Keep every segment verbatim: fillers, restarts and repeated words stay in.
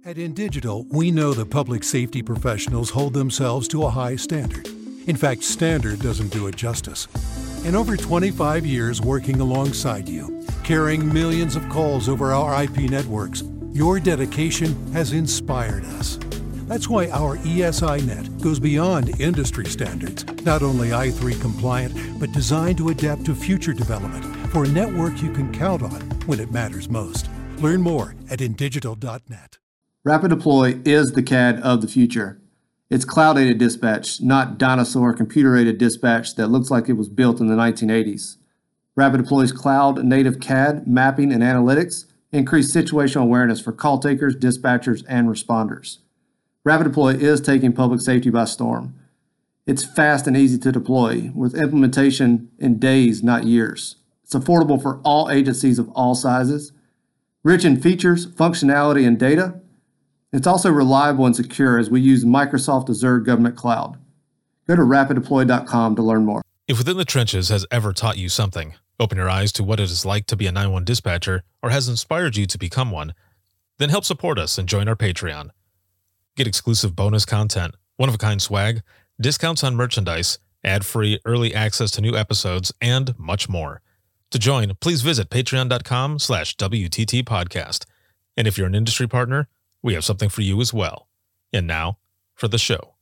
At InDigital, we know the public safety professionals hold themselves to a high standard. In fact, standard doesn't do it justice. In over twenty-five years working alongside you, carrying millions of calls over our I P networks, your dedication has inspired us. That's why our E S I Net goes beyond industry standards, not only I three compliant, but designed to adapt to future development for a network you can count on when it matters most. Learn more at indigital dot net. Rapid Deploy is the C A D of the future. It's cloud-aided dispatch, not dinosaur computer-aided dispatch that looks like it was built in the nineteen eighties. Rapid Deploy's cloud-native C A D, mapping, and analytics increase situational awareness for call takers, dispatchers, and responders. Rapid Deploy is taking public safety by storm. It's fast and easy to deploy, with implementation in days, not years. It's affordable for all agencies of all sizes. Rich in features, functionality, and data, it's also reliable and secure as we use Microsoft Azure Government Cloud. Go to rapid deploy dot com to learn more. If Within the Trenches has ever taught you something, open your eyes to what it is like to be a nine one one dispatcher, or has inspired you to become one, then help support us and join our Patreon. Get exclusive bonus content, one-of-a-kind swag, discounts on merchandise, ad-free early access to new episodes, and much more. To join, please visit patreon dot com slash W T T podcast. And if you're an industry partner, we have something for you as well. And now, for the show.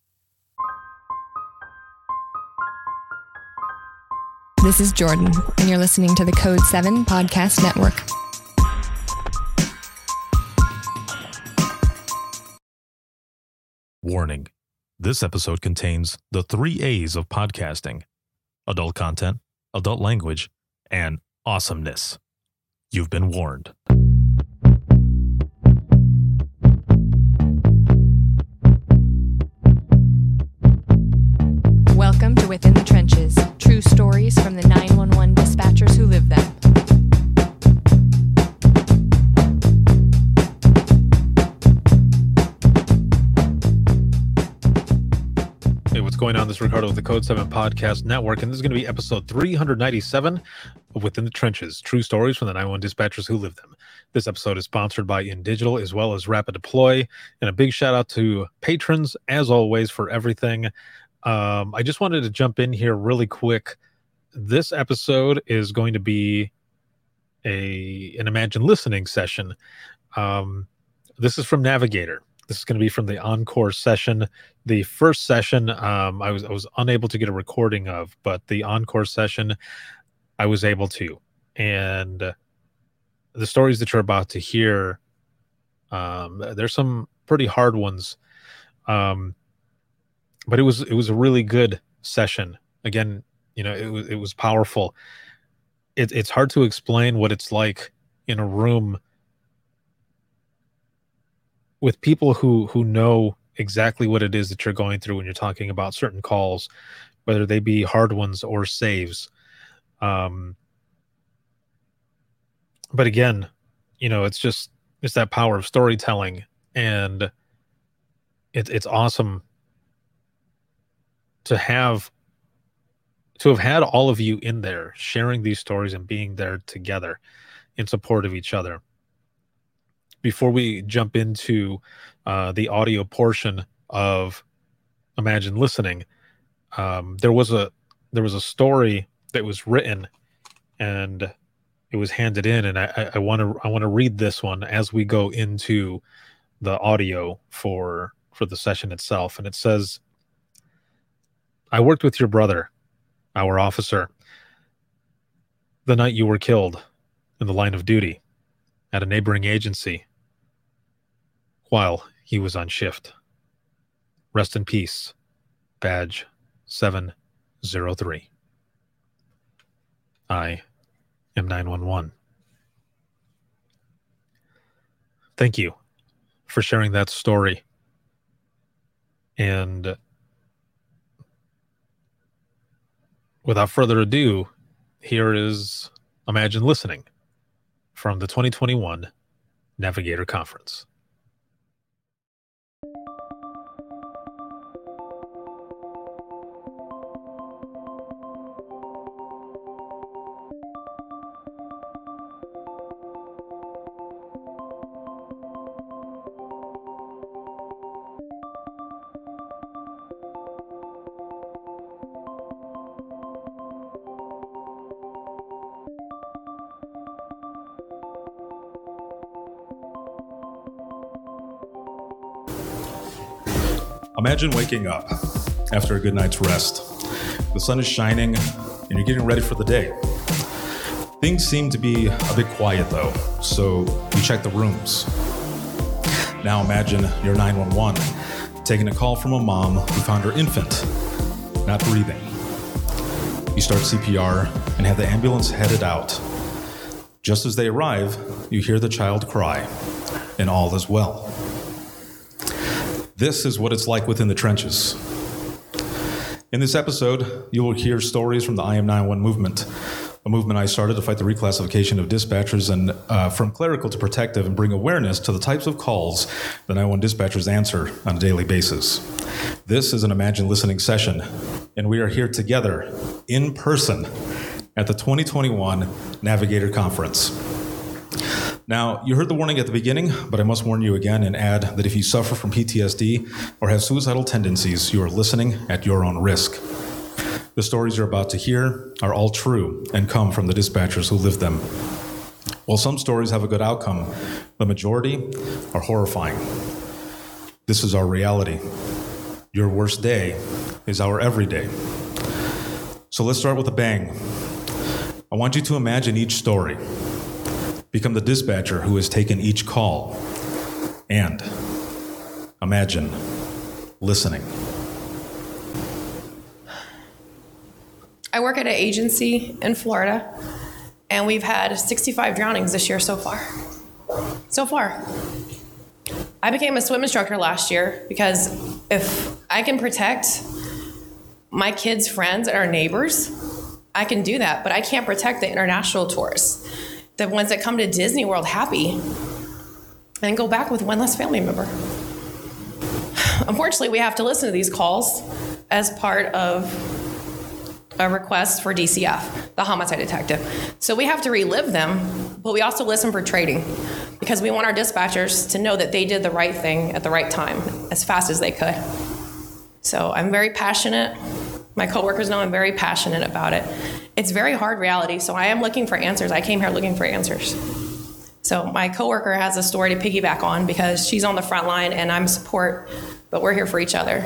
This is Jordan, and you're listening to the Code seven Podcast Network. Warning. This episode contains the three A's of podcasting: adult content, adult language, and awesomeness. You've been warned. Welcome to Within the Trenches, true stories from the nine one one dispatchers who live them. Hey, what's going on? This is Ricardo with the Code seven Podcast Network, and this is going to be episode three ninety-seven of Within the Trenches, true stories from the nine one one dispatchers who live them. This episode is sponsored by InDigital as well as Rapid Deploy, and a big shout out to patrons, as always, for everything. Um, I just wanted to jump in here really quick. This episode is going to be a an Imagine Listening session. Um, this is from Navigator. This is going to be from the Encore session. The first session, um, I was I was unable to get a recording of, but the Encore session, I was able to. And the stories that you're about to hear, um, there's some pretty hard ones. Um, But it was it was a really good session. Again, you know, it was it was powerful. It, it's hard to explain what it's like in a room with people who who know exactly what it is that you're going through when you're talking about certain calls, whether they be hard ones or saves. Um, but again, you know, it's just it's that power of storytelling, and it's it's awesome to have to have had all of you in there sharing these stories and being there together in support of each other. Before we jump into uh, the audio portion of Imagine Listening, um, there was a there was a story that was written and it was handed in, and I, I want to I want to read this one as we go into the audio for for the session itself. And it says, I worked with your brother, our officer, the night you were killed in the line of duty at a neighboring agency while he was on shift. Rest in peace, badge seven zero three. I am nine one one. Thank you for sharing that story. And without further ado, here is Imagine Listening from the twenty twenty-one Navigator Conference. Imagine waking up after a good night's rest. The sun is shining and you're getting ready for the day. Things seem to be a bit quiet though, so you check the rooms. Now imagine you're nine one one, taking a call from a mom who found her infant not breathing. You start C P R and have the ambulance headed out. Just as they arrive, you hear the child cry, and all is well. This is what it's like within the trenches. In this episode, you will hear stories from the I Am nine one one movement, a movement I started to fight the reclassification of dispatchers and uh, from clerical to protective and bring awareness to the types of calls that nine one one dispatchers answer on a daily basis. This is an Imagine Listening session, and we are here together in person at the twenty twenty-one Navigator Conference. Now, you heard the warning at the beginning, but I must warn you again and add that if you suffer from P T S D or have suicidal tendencies, you are listening at your own risk. The stories you're about to hear are all true and come from the dispatchers who lived them. While some stories have a good outcome, the majority are horrifying. This is our reality. Your worst day is our everyday. So let's start with a bang. I want you to imagine each story. Become the dispatcher who has taken each call. And imagine listening. I work at an agency in Florida, and we've had sixty-five drownings this year so far. So far. I became a swim instructor last year because if I can protect my kids' friends and our neighbors, I can do that, but I can't protect the international tourists, the ones that come to Disney World happy and go back with one less family member. Unfortunately, we have to listen to these calls as part of a request for D C F, the homicide detective. So we have to relive them, but we also listen for trading because we want our dispatchers to know that they did the right thing at the right time as fast as they could. So I'm very passionate. My coworkers know I'm very passionate about it. It's very hard reality, so I am looking for answers. I came here looking for answers. So my coworker has a story to piggyback on because she's on the front line and I'm support, but we're here for each other.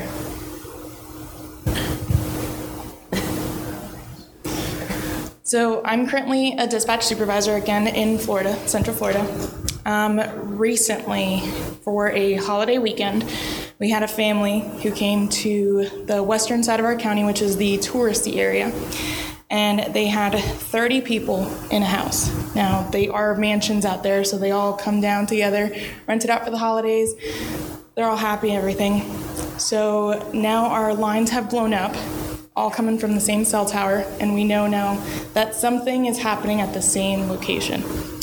So I'm currently a dispatch supervisor again in Florida, Central Florida. Um, recently, for a holiday weekend, we had a family who came to the western side of our county, which is the touristy area, and they had thirty people in a house. Now, they are mansions out there, so they all come down together, rent it out for the holidays. They're all happy, everything. So now our lines have blown up, all coming from the same cell tower, and we know now that something is happening at the same location.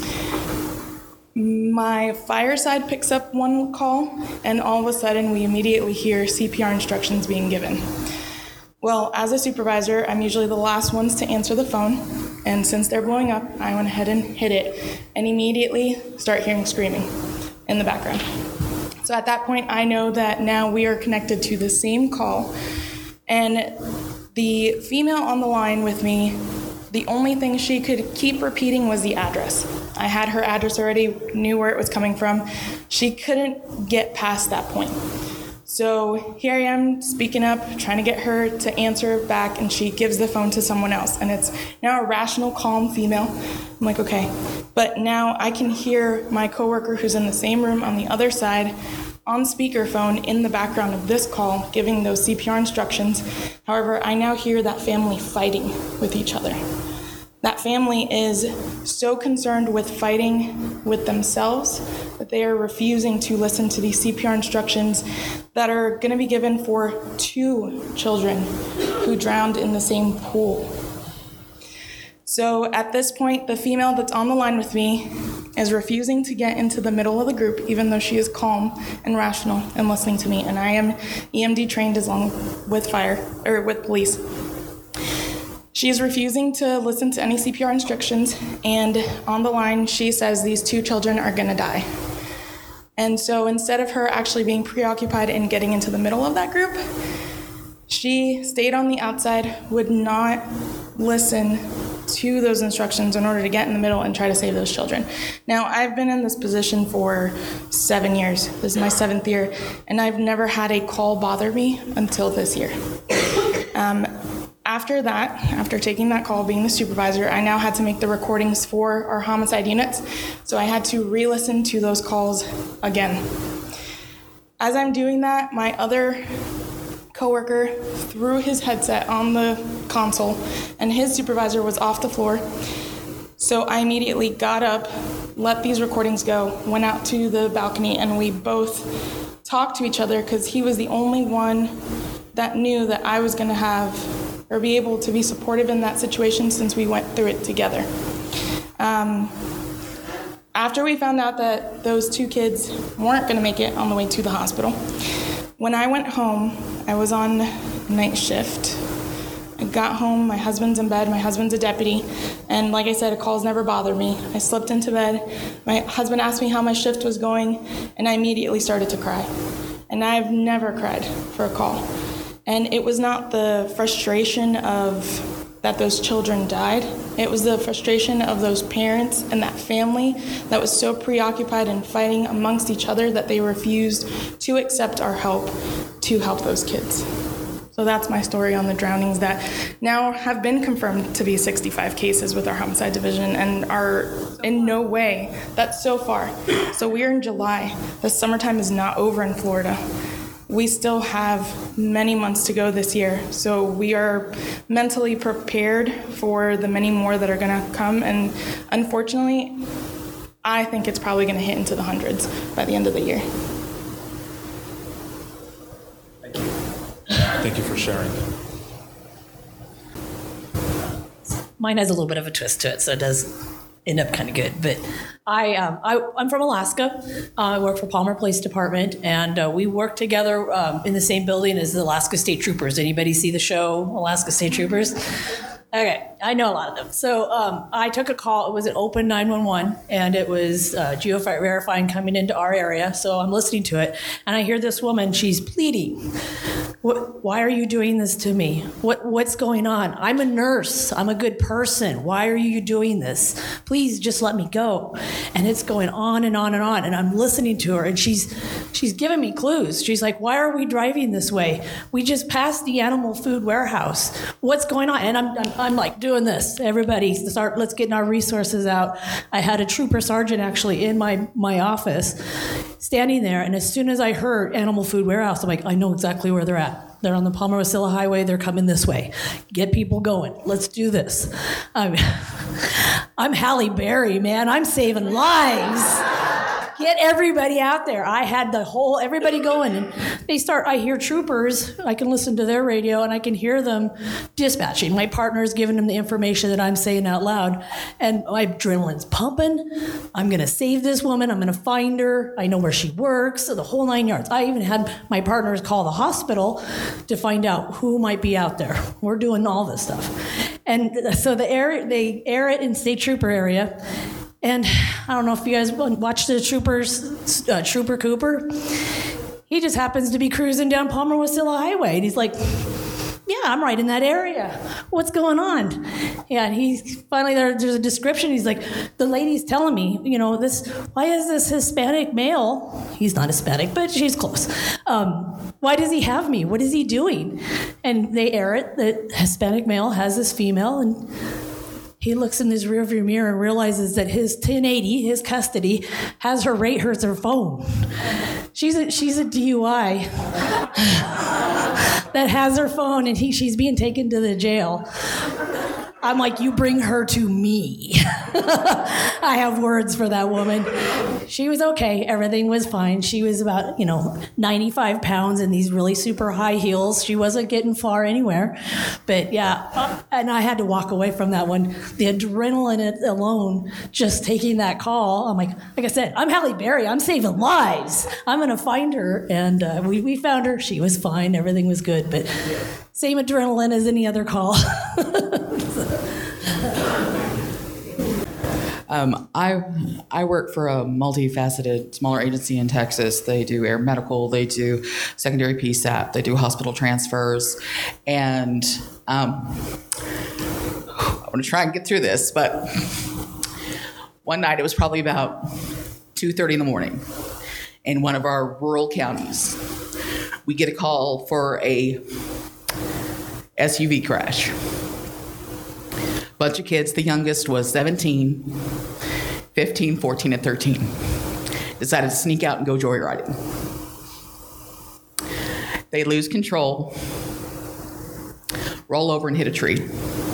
My fire side picks up one call, and all of a sudden we immediately hear C P R instructions being given. Well, as a supervisor, I'm usually the last ones to answer the phone, and since they're blowing up, I went ahead and hit it, and immediately start hearing screaming in the background. So at that point, I know that now we are connected to the same call, and the female on the line with me, the only thing she could keep repeating was the address. I had her address already, knew where it was coming from. She couldn't get past that point. So here I am speaking up, trying to get her to answer back, and she gives the phone to someone else. And it's now a rational, calm female. I'm like, okay. But now I can hear my coworker who's in the same room on the other side on speakerphone in the background of this call, giving those C P R instructions. However, I now hear that family fighting with each other. That family is so concerned with fighting with themselves that they are refusing to listen to these C P R instructions that are going to be given for two children who drowned in the same pool. So at this point, the female that's on the line with me is refusing to get into the middle of the group, even though she is calm and rational and listening to me. And I am E M D trained as long with fire or with police. She is refusing to listen to any C P R instructions, and on the line, she says these two children are gonna die. And so instead of her actually being preoccupied in getting into the middle of that group, she stayed on the outside, would not listen to those instructions in order to get in the middle and try to save those children. Now, I've been in this position for seven years. This is my seventh year, and I've never had a call bother me until this year. Um, after that, after taking that call, being the supervisor, I now had to make the recordings for our homicide units, so I had to re-listen to those calls again. As I'm doing that, my other coworker threw his headset on the console, and his supervisor was off the floor. So I immediately got up, let these recordings go, went out to the balcony, and we both talked to each other because he was the only one that knew that I was going to have or be able to be supportive in that situation since we went through it together. Um, after we found out that those two kids weren't going to make it on the way to the hospital, when I went home, I was on night shift. I got home, my husband's in bed, my husband's a deputy, and like I said, calls never bothered me. I slipped into bed, my husband asked me how my shift was going, and I immediately started to cry. And I've never cried for a call. And it was not the frustration of that those children died, it was the frustration of those parents and that family that was so preoccupied in fighting amongst each other that they refused to accept our help to help those kids. So that's my story on the drownings that now have been confirmed to be sixty-five cases with our homicide division and are in no way, that's so far. So we're in July. The summertime is not over in Florida. We still have many months to go this year. So we are mentally prepared for the many more that are gonna come. And unfortunately, I think it's probably gonna hit into the hundreds by the end of the year. Thank you for sharing. Mine has a little bit of a twist to it, so it does end up kind of good. But I, um, I, I'm from Alaska. Uh, I work for Palmer Police Department, and uh, we work together um, in the same building as the Alaska State Troopers. Anybody see the show Alaska State Troopers? Okay, I know a lot of them. So um, I took a call. It was an open nine one one, and it was uh, geoverifying coming into our area. So I'm listening to it, and I hear this woman. She's pleading. What, why are you doing this to me? What What's going on? I'm a nurse. I'm a good person. Why are you doing this? Please just let me go. And it's going on and on and on. And I'm listening to her, and she's she's giving me clues. She's like, why are we driving this way? We just passed the animal food warehouse. What's going on? And I'm, I'm, I'm like doing this. Everybody start, let's get our resources out. I had a trooper sergeant actually in my, my office standing there. And as soon as I heard animal food warehouse, I'm like, I know exactly where they're at. They're on the Palmer-Wasilla Highway. They're coming this way. Get people going. Let's do this. I'm, I'm Halle Berry, man. I'm saving lives. Get everybody out there. I had the whole, everybody going. And they start, I hear troopers. I can listen to their radio, and I can hear them dispatching. My partner's giving them the information that I'm saying out loud. And my adrenaline's pumping. I'm going to save this woman. I'm going to find her. I know where she works. So the whole nine yards. I even had my partners call the hospital to find out who might be out there. We're doing all this stuff. And so the air, they air it in State Trooper area. And I don't know if you guys watch the Troopers, uh, Trooper Cooper. He just happens to be cruising down Palmer-Wasilla Highway. And he's like, yeah, I'm right in that area. What's going on? Yeah, and he's finally, there, there's a description. He's like, the lady's telling me, you know, this, why is this Hispanic male, he's not Hispanic, but she's close. Um, why does he have me? What is he doing? And they air it, that Hispanic male has this female, and he looks in his rearview mirror and realizes that his ten eighty, his custody, has her rate her her phone. She's a, she's a D U I that has her phone, and he, she's being taken to the jail. I'm like, you bring her to me. I have words for that woman. She was okay. Everything was fine. She was about, you know, ninety-five pounds in these really super high heels. She wasn't getting far anywhere. But yeah, and I had to walk away from that one. The adrenaline alone, just taking that call. I'm like, like I said, I'm Halle Berry. I'm saving lives. I'm going to find her. And uh, we, we found her. She was fine. Everything was good. But same adrenaline as any other call. Um, I I work for a multifaceted smaller agency in Texas. They do air medical, they do secondary P SAP, they do hospital transfers, and um, going to try and get through this, but one night it was probably about two thirty in the morning in one of our rural counties. We get a call for a S U V crash. Bunch of kids, the youngest was seventeen, fifteen, fourteen, and thirteen. Decided to sneak out and go joyriding. They lose control, roll over and hit a tree.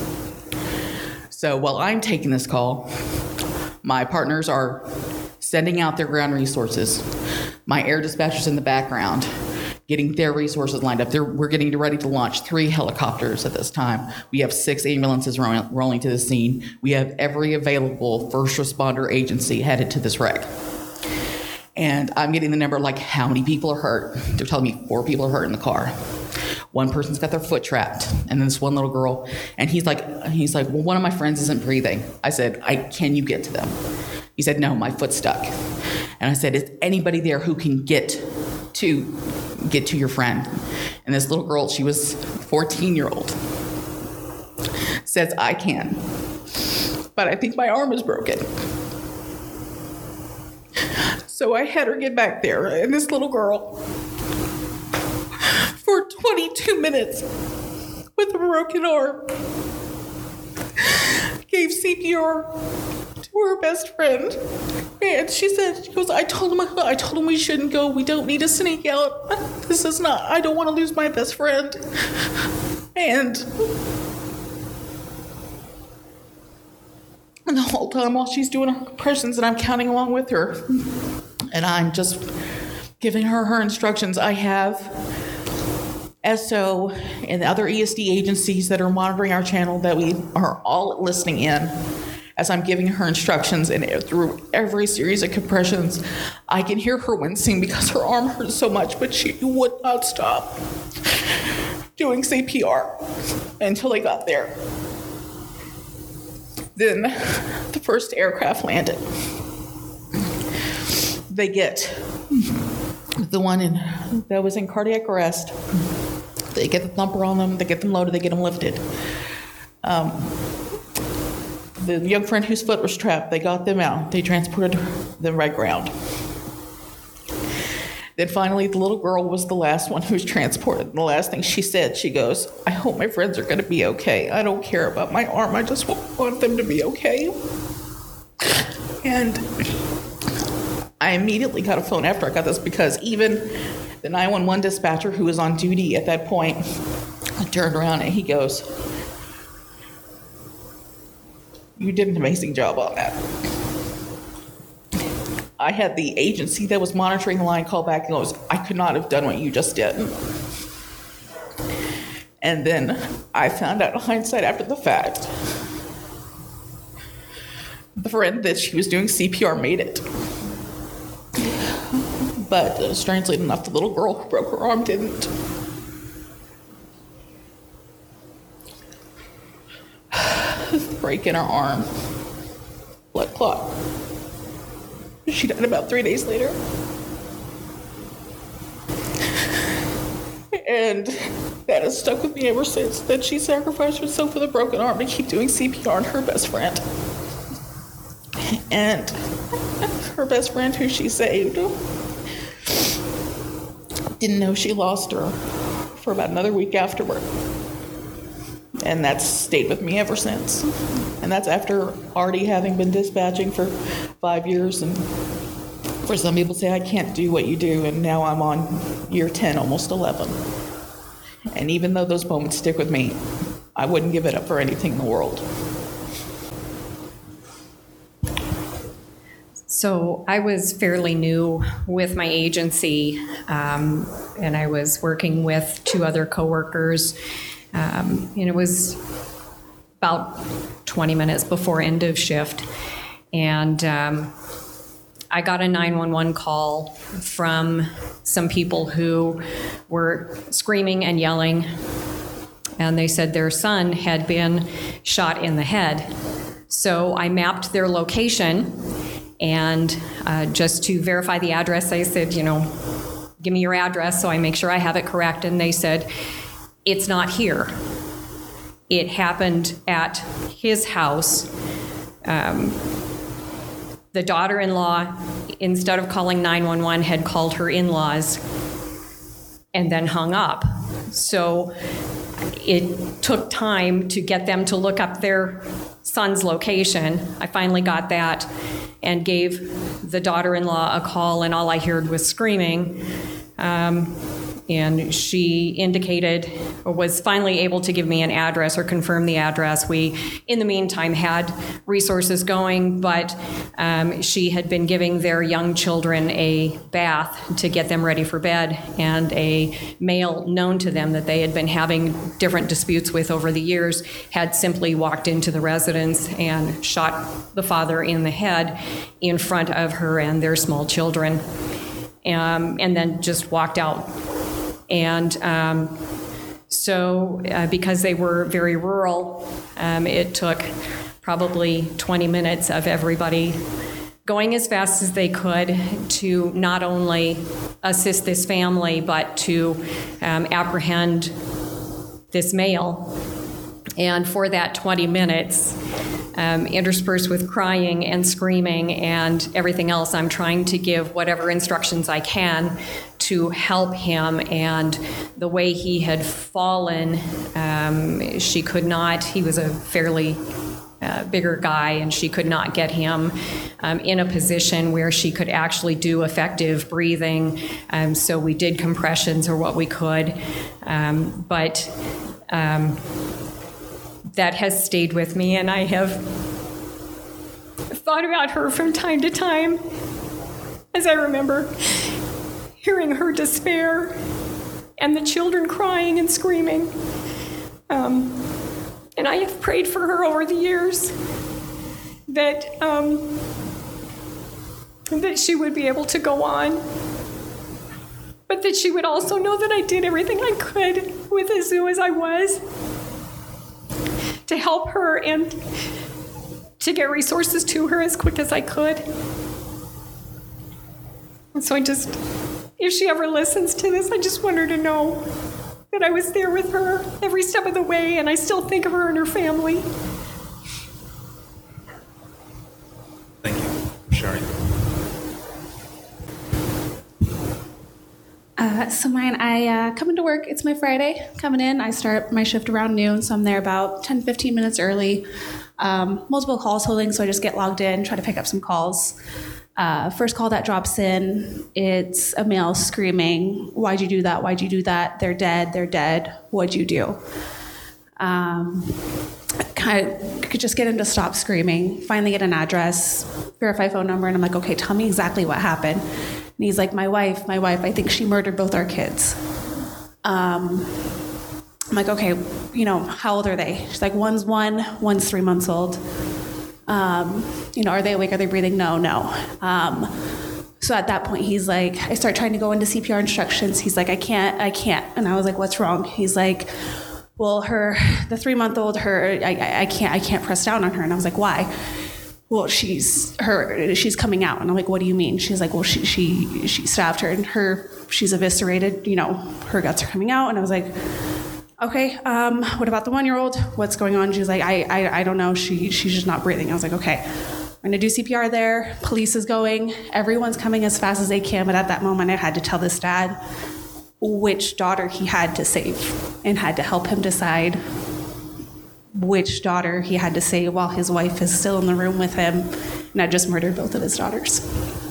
So while I'm taking this call, my partners are sending out their ground resources. My air dispatchers in the background, getting their resources lined up. They're, we're getting ready to launch three helicopters at this time. We have six ambulances rolling, rolling to the scene. We have every available first responder agency headed to this wreck. And I'm getting the number like how many people are hurt. They're telling me four people are hurt in the car. One person's got their foot trapped, and then this one little girl, and he's like, he's like, well, one of my friends isn't breathing. I said, I can you get to them? He said, no, my foot's stuck. And I said, is anybody there who can get to get to your friend? And this little girl, she was fourteen year old, says, I can, but I think my arm is broken. So I had her get back there, and this little girl, for twenty-two minutes with a broken arm, gave C P R to her best friend. And she said, she goes, I told him, I told him we shouldn't go. We don't need to sneak out. This is not, I don't want to lose my best friend. And, and the whole time while she's doing her compressions and I'm counting along with her, and I'm just giving her her instructions, I have S O and the other E S D agencies that are monitoring our channel that we are all listening in as I'm giving her instructions, and through every series of compressions, I can hear her wincing because her arm hurts so much, but she would not stop doing C P R until they got there. Then the first aircraft landed. They get the one in, that was in cardiac arrest. They get the thumper on them, they get them loaded, they get them lifted. Um, the young friend whose foot was trapped, they got them out. They transported them right ground. Then finally, the little girl was the last one who was transported. And the last thing she said, she goes, I hope my friends are going to be okay. I don't care about my arm. I just want them to be okay. And I immediately got a phone after I got this, because even the nine one one dispatcher who was on duty at that point turned around and he goes, you did an amazing job on that. I had the agency that was monitoring the line call back and goes, I could not have done what you just did. And then I found out in hindsight after the fact, the friend that she was doing C P R made it. But uh, strangely enough, the little girl who broke her arm didn't. Break in her arm, blood clot. She died about three days later. And that has stuck with me ever since, that she sacrificed herself with a broken arm to keep doing C P R on her best friend. And her best friend, who she saved, didn't know she lost her for about another week afterward. And that's stayed with me ever since. And that's after already having been dispatching for five years. And for some people say, I can't do what you do. And now I'm on year ten, almost eleven. And even though those moments stick with me, I wouldn't give it up for anything in the world. So I was fairly new with my agency, um, and I was working with two other coworkers. Um, and it was about twenty minutes before end of shift. And um, I got a nine one one call from some people who were screaming and yelling. And they said their son had been shot in the head. So I mapped their location. And uh, just to verify the address, I said, you know, give me your address so I make sure I have it correct. And they said, it's not here. it happened at his house. Um, the daughter-in-law, instead of calling nine one one, had called her in-laws and then hung up. So it took time to get them to look up their son's location. I finally got that and gave the daughter-in-law a call, and all I heard was screaming. Um, and she indicated, or was finally able to give me an address or confirm the address. We, in the meantime, had resources going, but um, she had been giving their young children a bath to get them ready for bed, and a male known to them that they had been having different disputes with over the years had simply walked into the residence and shot the father in the head in front of her and their small children, um, and then just walked out. And um, so uh, because they were very rural, um, it took probably twenty minutes of everybody going as fast as they could to not only assist this family, but to um, apprehend this male. And for that twenty minutes, um, interspersed with crying and screaming and everything else, I'm trying to give whatever instructions I can to help him. And the way he had fallen, um, she could not, he was a fairly uh, bigger guy, and she could not get him um, in a position where she could actually do effective breathing. Um, so we did compressions or what we could. Um, but um, that has stayed with me, and I have thought about her from time to time as I remember hearing her despair and the children crying and screaming. Um, and I have prayed for her over the years that, um, that she would be able to go on, but that she would also know that I did everything I could with as new as I was to help her and to get resources to her as quick as I could. And so I just, if she ever listens to this, I just want her to know that I was there with her every step of the way, and I still think of her and her family. Thank you for sharing. Uh, so mine, I uh, come into work, it's my Friday, coming in, I start my shift around noon, so I'm there about ten, fifteen minutes early. Um, multiple calls holding, so I just get logged in, try to pick up some calls. Uh, first call that drops in, it's a male screaming, "Why'd you do that? Why'd you do that? They're dead, they're dead. What'd you do?" Um, kind of could just get him to stop screaming, finally get an address, verify phone number, and I'm like, okay, tell me exactly what happened. And he's like, my wife, my wife, I think she murdered both our kids. Um, I'm like, okay, you know, how old are they? She's like, one's one, one's three months old. Um, you know, are they awake? Are they breathing? No, no. Um, so at that point, he's like, I start trying to go into C P R instructions. He's like, I can't, I can't. And I was like, what's wrong? He's like, well, her, the three-month-old, her, I, I, I can't, I can't press down on her. And I was like, why? Well, she's her, she's coming out. And I'm like, what do you mean? She's like, well, she, she, she stabbed her, and her, she's eviscerated. You know, her guts are coming out. And I was like, okay, um, what about the one-year-old? What's going on? She's like, I, I, I don't know. She, she's just not breathing. I was like, okay, I'm gonna do C P R there. Police is going. Everyone's coming as fast as they can. But at that moment, I had to tell this dad which daughter he had to save, and had to help him decide which daughter he had to save while his wife is still in the room with him and had just murdered both of his daughters.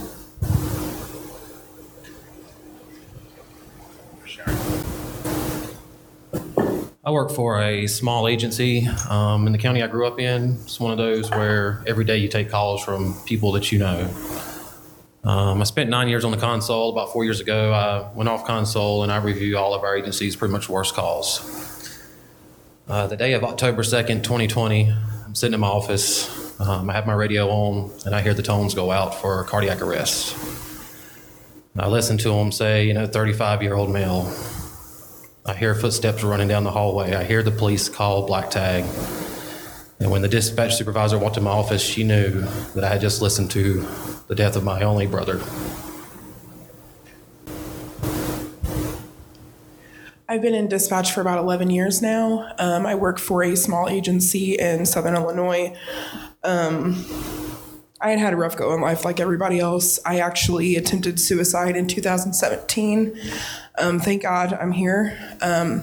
I work for a small agency um, in the county I grew up in. It's one of those where every day you take calls from people that you know. Um, I spent nine years on the console. About four years ago, I went off console, and I review all of our agency's pretty much worst calls. Uh, the day of October second, twenty twenty, I'm sitting in my office. Um, I have my radio on, and I hear the tones go out for cardiac arrest. And I listen to them say, you know, thirty-five-year-old male. I hear footsteps running down the hallway. I hear the police call black tag. And when the dispatch supervisor walked in my office, she knew that I had just listened to the death of my only brother. I've been in dispatch for about eleven years now. Um, I work for a small agency in Southern Illinois. Um, I had had a rough go in life like everybody else. I actually attempted suicide in two thousand seventeen. Um, thank God I'm here. Um,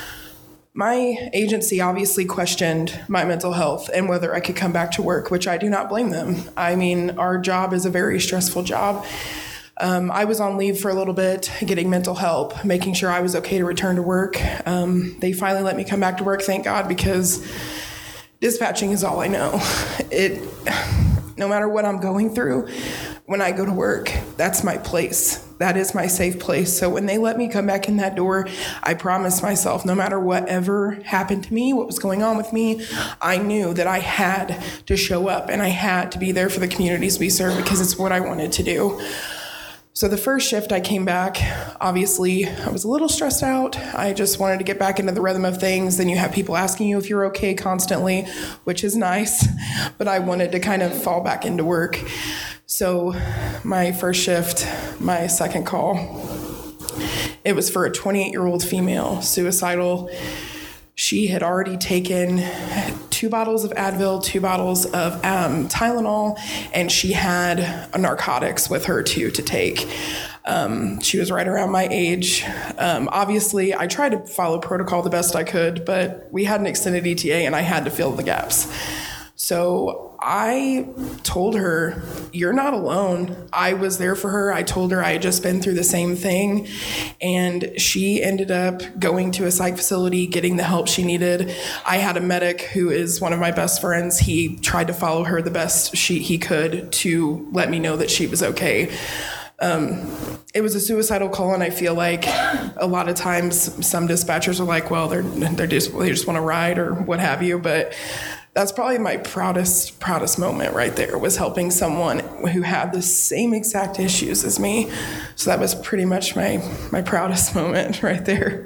my agency obviously questioned my mental health and whether I could come back to work, which I do not blame them. I mean, our job is a very stressful job. Um, I was on leave for a little bit, getting mental help, making sure I was okay to return to work. Um, they finally let me come back to work, thank God, because dispatching is all I know. It, no matter what I'm going through, when I go to work, that's my place. That is my safe place. So when they let me come back in that door, I promised myself, no matter whatever happened to me, what was going on with me, I knew that I had to show up and I had to be there for the communities we serve because it's what I wanted to do. So the first shift I came back, obviously I was a little stressed out. I just wanted to get back into the rhythm of things. Then you have people asking you if you're okay constantly, which is nice, but I wanted to kind of fall back into work. So my first shift, my second call, it was for a twenty-eight-year-old female, suicidal. She had already taken two bottles of Advil, two bottles of um, Tylenol, and she had narcotics with her too to take. Um, she was right around my age. Um, obviously, I tried to follow protocol the best I could, but we had an extended E T A and I had to fill the gaps. So I told her, you're not alone. I was there for her. I told her I had just been through the same thing. And she ended up going to a psych facility, getting the help she needed. I had a medic who is one of my best friends. He tried to follow her the best she, he could to let me know that she was okay. Um, it was a suicidal call, and I feel like a lot of times some dispatchers are like, well, they're, they're just, they just want to ride or what have you. But that's probably my proudest, proudest moment right there, was helping someone who had the same exact issues as me. So that was pretty much my, my proudest moment right there.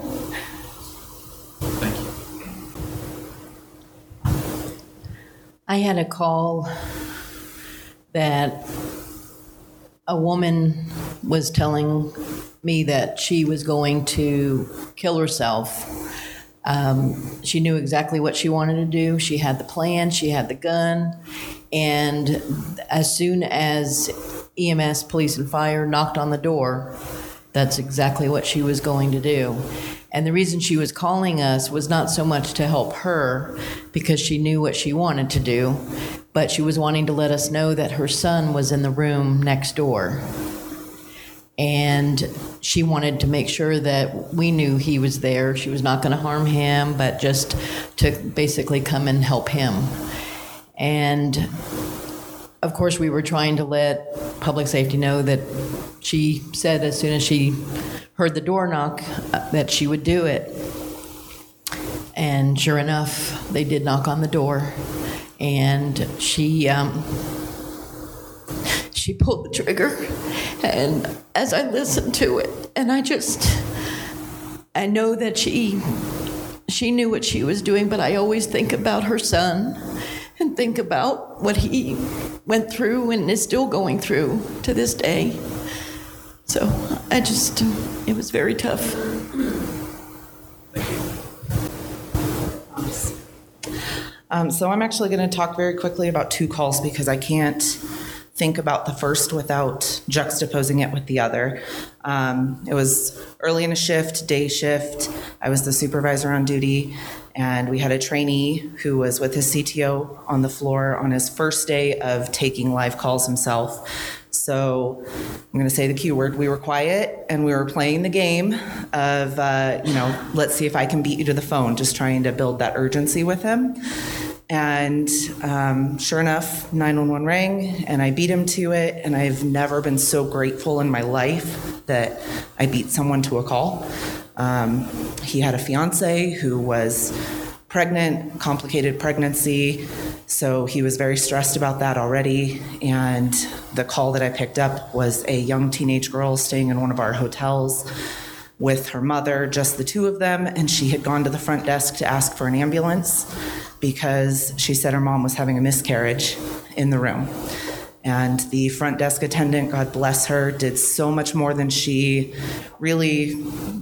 Thank you. I had a call that a woman was telling me that she was going to kill herself. Um, she knew exactly what she wanted to do. She had the plan, she had the gun, and as soon as E M S, police, and fire knocked on the door, that's exactly what she was going to do. And the reason she was calling us was not so much to help her, because she knew what she wanted to do, but she was wanting to let us know that her son was in the room next door. And she wanted to make sure that we knew he was there. She was not going to harm him, but just to basically come and help him. And of course, we were trying to let public safety know that she said as soon as she heard the door knock uh, that she would do it. And sure enough, they did knock on the door. And she um, she pulled the trigger. And as I listened to it, and I just, I know that she, she knew what she was doing, but I always think about her son and think about what he went through and is still going through to this day. So I just, it was very tough. Um, so I'm actually going to talk very quickly about two calls because I can't think about the first without juxtaposing it with the other. Um, it was early in a shift, day shift. I was the supervisor on duty, and we had a trainee who was with his C T O on the floor on his first day of taking live calls himself. So I'm going to say the Q word. We were quiet and we were playing the game of, uh, you know, let's see if I can beat you to the phone, just trying to build that urgency with him. And um, sure enough, nine one one rang and I beat him to it. And I've never been so grateful in my life that I beat someone to a call. Um, he had a fiance who was pregnant, complicated pregnancy. So he was very stressed about that already. And the call that I picked up was a young teenage girl staying in one of our hotels with her mother, just the two of them. And she had gone to the front desk to ask for an ambulance because she said her mom was having a miscarriage in the room. And the front desk attendant, God bless her, did so much more than she really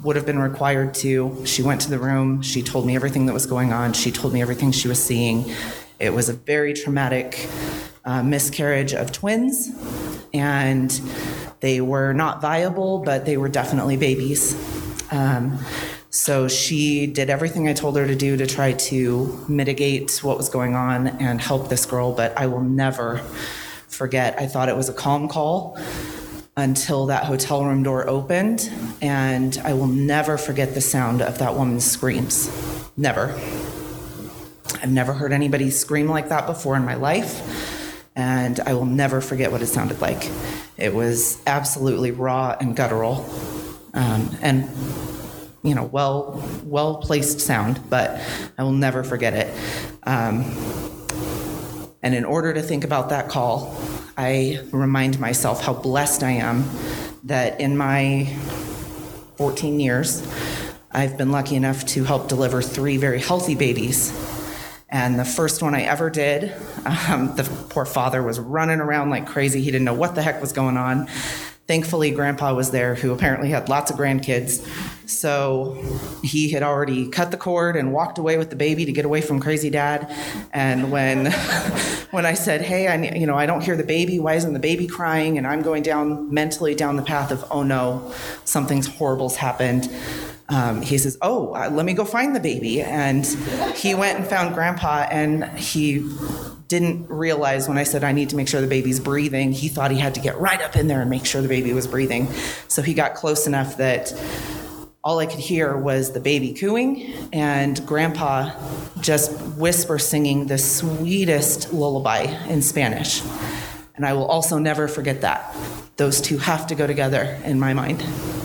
would have been required to. She went to the room. She told me everything that was going on. She told me everything she was seeing. It was a very traumatic uh, miscarriage of twins, and they were not viable, but they were definitely babies. Um, so she did everything I told her to do to try to mitigate what was going on and help this girl, but I will never forget. I thought it was a calm call until that hotel room door opened, and I will never forget the sound of that woman's screams. Never. I've never heard anybody scream like that before in my life, and I will never forget what it sounded like. It was absolutely raw and guttural, um, and you know, well, well-placed sound, but I will never forget it. Um, and in order to think about that call, I remind myself how blessed I am that in my fourteen years, I've been lucky enough to help deliver three very healthy babies. And the first one I ever did, um, the poor father was running around like crazy. He didn't know what the heck was going on. Thankfully, Grandpa was there, who apparently had lots of grandkids. So he had already cut the cord and walked away with the baby to get away from crazy dad. And when when I said, hey, I, you know, I don't hear the baby, why isn't the baby crying? And I'm going down mentally down the path of, oh no, something's horrible's happened. Um, he says, oh, uh, let me go find the baby. And he went and found Grandpa, and he didn't realize when I said I need to make sure the baby's breathing, he thought he had to get right up in there and make sure the baby was breathing. So he got close enough that all I could hear was the baby cooing and Grandpa just whisper singing the sweetest lullaby in Spanish. And I will also never forget that. Those two have to go together in my mind.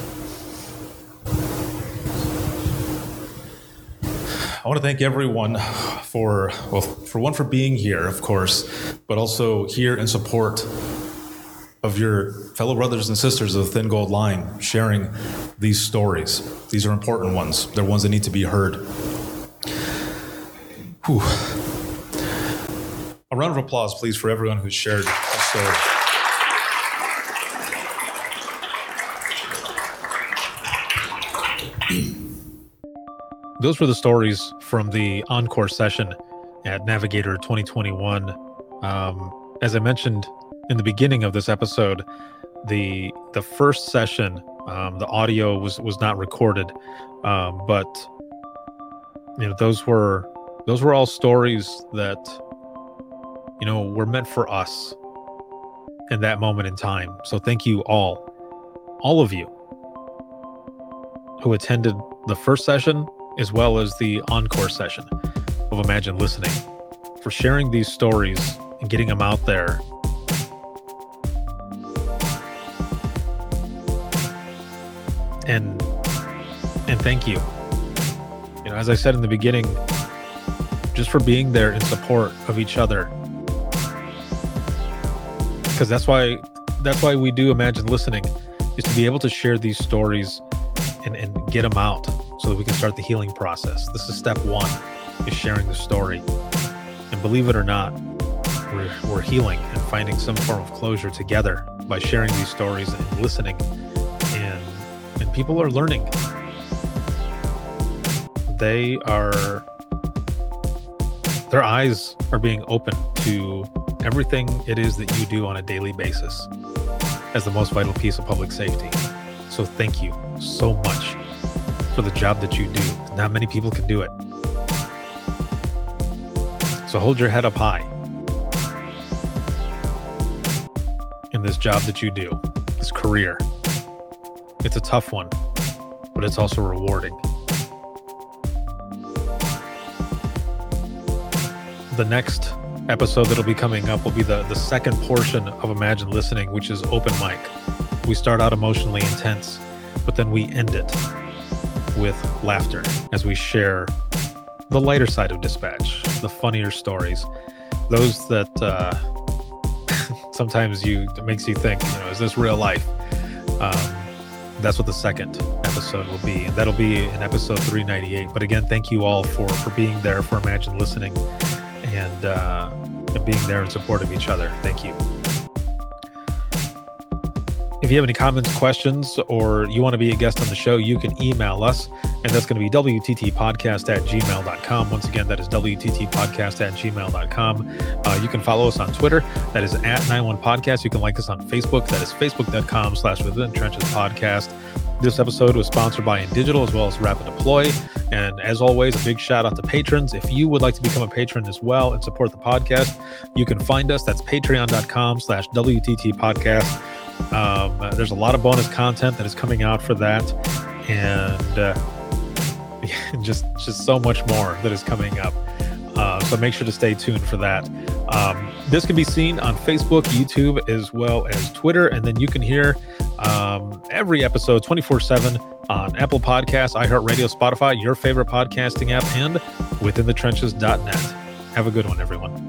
I want to thank everyone for, well, for one, for being here, of course, but also here in support of your fellow brothers and sisters of the Thin Gold Line, sharing these stories. These are important ones. They're ones that need to be heard. Whew. A round of applause, please, for everyone who's shared a story. Those were the stories from the encore session at Navigator twenty twenty-one. Um, as I mentioned in the beginning of this episode, the the first session, um, the audio was was not recorded, um, but you know those were those were all stories that you know were meant for us in that moment in time. So thank you all, all of you who attended the first session as well as the encore session of Imagine Listening, for sharing these stories and getting them out there. And and thank you. You know, as I said in the beginning, just for being there in support of each other. Because that's why that's why we do Imagine Listening, is to be able to share these stories and, and get them out, so that we can start the healing process. This is step one, is sharing the story. And believe it or not, we're, we're healing and finding some form of closure together by sharing these stories and listening. And, and people are learning. They are, their eyes are being open to everything it is that you do on a daily basis as the most vital piece of public safety. So thank you so much for the job that you do. Not many people can do it. So hold your head up high in this job that you do, this career. It's a tough one, but it's also rewarding. The next episode that'll be coming up will be the, the second portion of Imagine Listening, which is open mic. We start out emotionally intense, but then we end it with laughter as we share the lighter side of dispatch, the funnier stories, those that uh, sometimes you it makes you think, you know, is this real life? Um, that's what the second episode will be, and that'll be in episode three ninety-eight. But again, thank you all for for being there, for Imagine Listening, and uh, and being there in support of each other. Thank you. If you have any comments, questions, or you want to be a guest on the show, you can email us, and that's going to be W T T podcast at gmail dot com. Once again, that is W T T podcast at gmail dot com. Uh, you can follow us on Twitter. That is at nine one podcast. You can like us on Facebook. That is facebook dot com slash Within the Trenches podcast. This episode was sponsored by InDigital as well as Rapid Deploy. And as always, a big shout out to patrons. If you would like to become a patron as well and support the podcast, you can find us. That's patreon dot com slash W T T podcast. Um, uh, there's a lot of bonus content that is coming out for that, and uh, just just so much more that is coming up. Uh, so make sure to stay tuned for that. Um, this can be seen on Facebook, YouTube, as well as Twitter, and then you can hear um, every episode twenty-four seven on Apple Podcasts, iHeartRadio, Spotify, your favorite podcasting app, and within the trenches dot net. Have a good one, everyone.